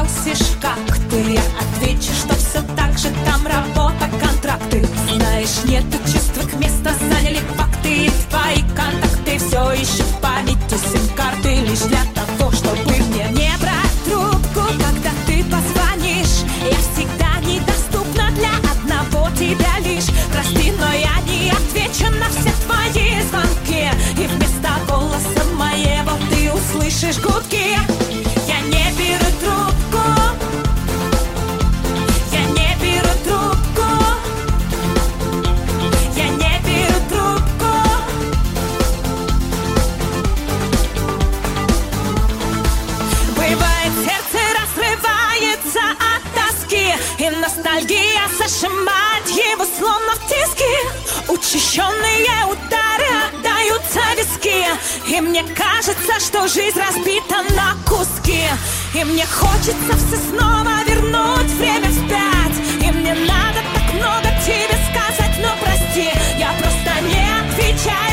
спросишь, как ты, я отвечу, что все так же, там работа, контракты. Знаешь, нету чувств, их место заняли факты. И твои контакты все еще в памяти, сим-карты лишь для того, чтобы мне не брать трубку, когда ты позвонишь. Я всегда недоступна для одного тебя лишь. Прости, но я не отвечу на все твои звонки, и вместо голоса моего ты услышишь гудки. Я не беру трубку, я не беру трубку, я не беру трубку. Бывает, сердце разрывается от тоски, и ностальгия зажимает его словно в тиски. Учащенные удары отдаются виски, и мне кажется, что жизнь разбита на куски. И мне хочется все снова вернуть время вспять, и мне надо так много тебе сказать, но прости, я просто не отвечаю.